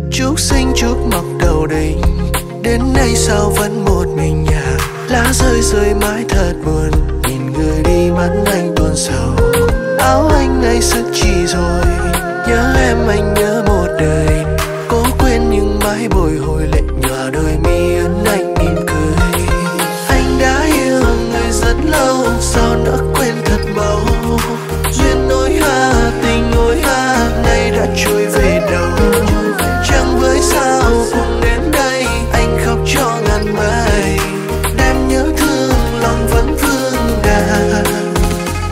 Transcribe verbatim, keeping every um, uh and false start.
Chúc sinh chúc mọc đầu đình, đến nay sao vẫn một mình nhà. Lá rơi rơi mãi thật buồn, nhìn người đi mắt anh tuôn sầu. Áo anh nay sức chi rồi, nhớ em anh nhớ một đời. Cố quên nhưng mãi bồi hồi.